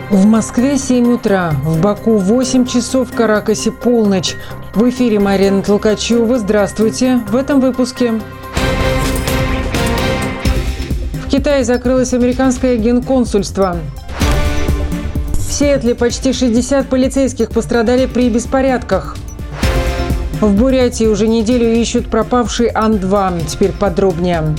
В Москве 7 утра, в Баку 8 часов, в Каракасе полночь. В эфире Марина Толкачева. Здравствуйте. В этом выпуске. В Китае закрылось американское генконсульство. В Сиэтле почти 60 полицейских пострадали при беспорядках. В Бурятии уже неделю ищут пропавший Ан-2. Теперь подробнее.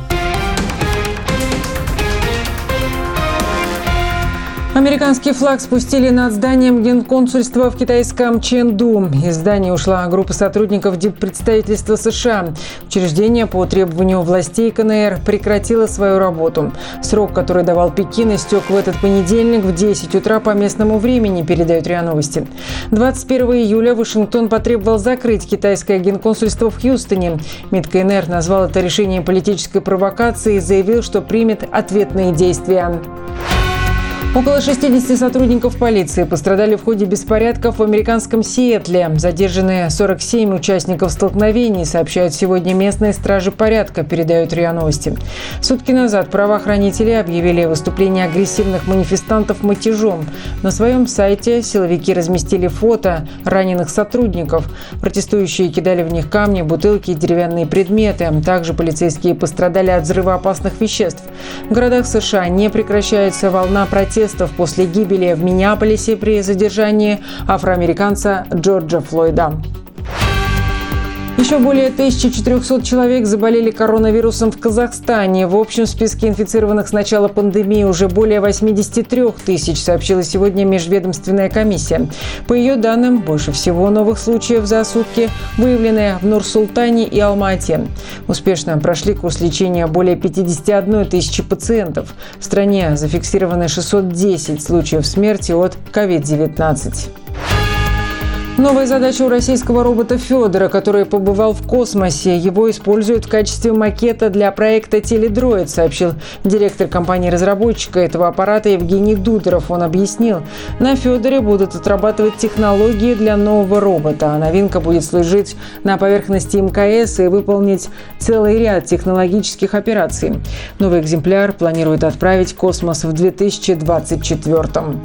Американский флаг спустили над зданием генконсульства в китайском Чэнду. Из здания ушла группа сотрудников диппредставительства США. Учреждение по требованию властей КНР прекратило свою работу. Срок, который давал Пекин, истек в этот понедельник в 10 утра по местному времени, передают РИА Новости. 21 июля Вашингтон потребовал закрыть китайское генконсульство в Хьюстоне. МИД КНР назвал это решение политической провокацией и заявил, что примет ответные действия. Около 60 сотрудников полиции пострадали в ходе беспорядков в американском Сиэтле. Задержаны 47 участников столкновений, сообщают сегодня местные стражи порядка, передают РИА Новости. Сутки назад правоохранители объявили выступление агрессивных манифестантов мятежом. На своем сайте силовики разместили фото раненых сотрудников. Протестующие кидали в них камни, бутылки и деревянные предметы. Также полицейские пострадали от взрывоопасных веществ. В городах США не прекращается волна протестов после гибели в Миннеаполисе при задержании афроамериканца Джорджа Флойда. Еще более 1400 человек заболели коронавирусом в Казахстане. В общем списке инфицированных с начала пандемии уже более 83 тысяч, сообщила сегодня межведомственная комиссия. По ее данным, больше всего новых случаев за сутки выявлены в Нур-Султане и Алма-Ате. Успешно прошли курс лечения более 51 тысячи пациентов. В стране зафиксированы 610 случаев смерти от COVID-19. Новая задача у российского робота Федора, который побывал в космосе. Его используют в качестве макета для проекта «Теледроид», сообщил директор компании-разработчика этого аппарата Евгений Дудоров. Он объяснил, на Федоре будут отрабатывать технологии для нового робота. Новинка будет служить на поверхности МКС и выполнить целый ряд технологических операций. Новый экземпляр планируют отправить в космос в 2024 году.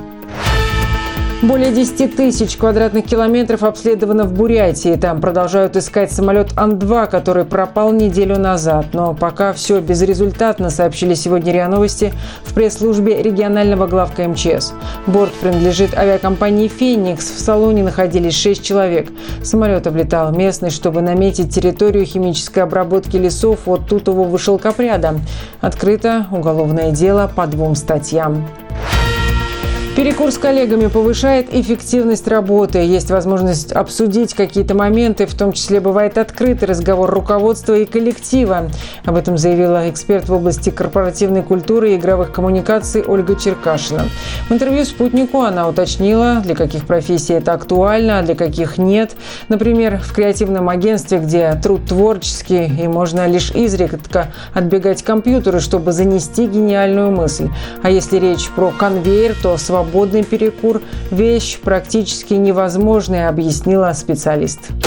Более 10 тысяч квадратных километров обследовано в Бурятии. Там продолжают искать самолет Ан-2, который пропал неделю назад. Но пока все безрезультатно, сообщили сегодня РИА Новости в пресс-службе регионального главка МЧС. Борт принадлежит авиакомпании «Феникс». В салоне находились 6 человек. Самолет облетал местность, чтобы наметить территорию химической обработки лесов от тутового шелкопряда. Открыто уголовное дело по 2 статьям. Перекур с коллегами повышает эффективность работы. Есть возможность обсудить какие-то моменты, в том числе бывает открытый разговор руководства и коллектива. Об этом заявила эксперт в области корпоративной культуры и игровых коммуникаций Ольга Черкашина. В интервью «Спутнику» она уточнила, для каких профессий это актуально, а для каких нет. Например, в креативном агентстве, где труд творческий и можно лишь изредка отбегать к компьютеру, чтобы занести гениальную мысль. А если речь про конвейер, то свободный перекур – вещь практически невозможная, объяснила специалист.